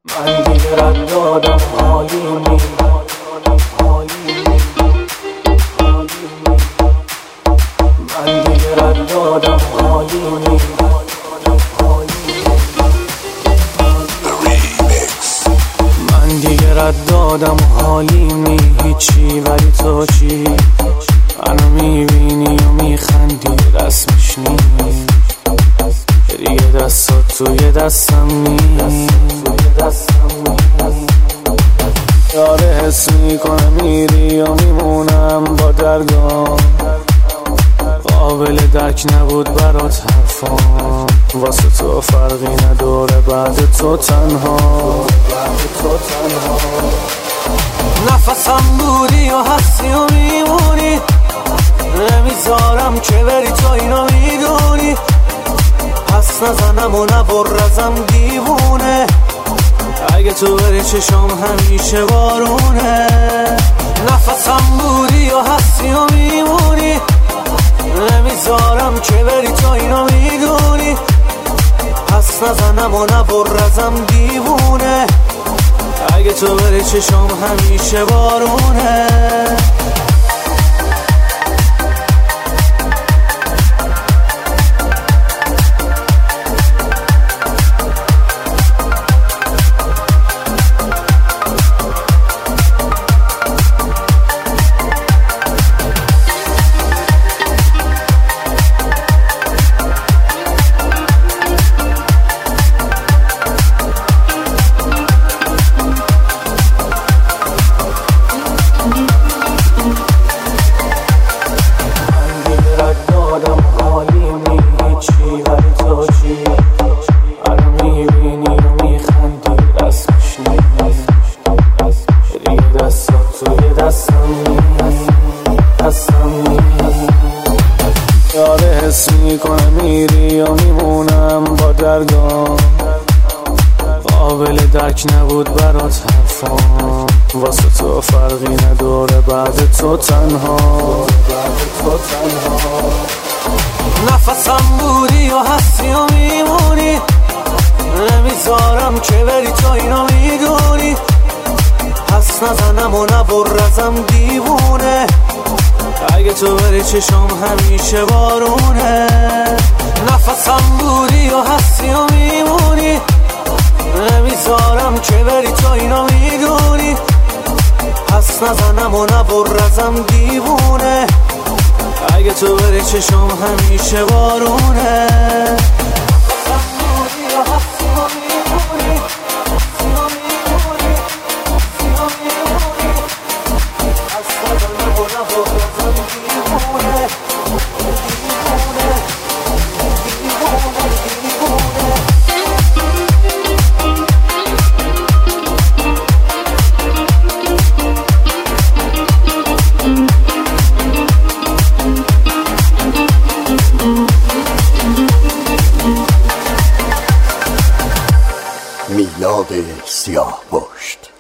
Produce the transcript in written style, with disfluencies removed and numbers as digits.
من دیگه رد دادم حالیمی من دیگه رد دادم حالیمی من دیگه رد دادم حالیمی هیچی ولی تو چی منو میبینی و میخندی رسمش نی دیگه دستات توی دستم نی یاره حس میکنم میری و میمونم با درگاه قابل درک نبود برات حرفام واسه تو فرقی نداره بعد تو تنها نفسم بودی و هستی و میمونی نمیذارم که بری تو اینو میدونی پس نزنم و نبرزم دیوونه اگه تو بری چشام همیشه بارونه نفسم بودی و هستی و میمونی نمیذارم که بری تو اینو میدونی پس نزنم و نبرزم دیوونه اگه تو بری چشام همیشه بارونه یاره حس میکنم میری و میمونم با درگاه قابل درک نبود برات حرفام واسه تو فرقی نداره بعد تو تنها نفسم بودی و هستی و میمونی نمیذارم که بری تو اینو میدونی پس نزنم و نبرزم دیوونه اگه تو بری چشام همیشه بارونه نفسم بودی و هستی و میمونی نمیذارم که بری تو اینو میدونی پس نزنم و نبرزم دیوونه اگه تو بری چشام همیشه بارونه میلاد سیاه پشت.